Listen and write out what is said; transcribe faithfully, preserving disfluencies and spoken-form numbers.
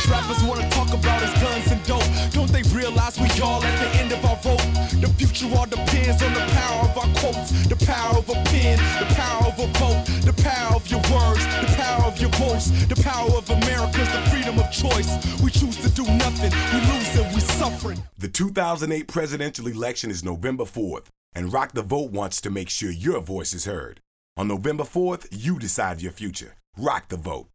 These rappers wanna talk about is guns and dope. Don't they realize we all at the end of our rope? The future all depends on the power of our quotes, the power of a pen, the power of a vote, the power of your words, the power of your voice, the power of America's the freedom of choice. We choose to do nothing, we lose and we suffering. The two thousand eight presidential election is November fourth, and Rock the Vote wants to make sure your voice is heard. On November fourth, you decide your future. Rock the Vote.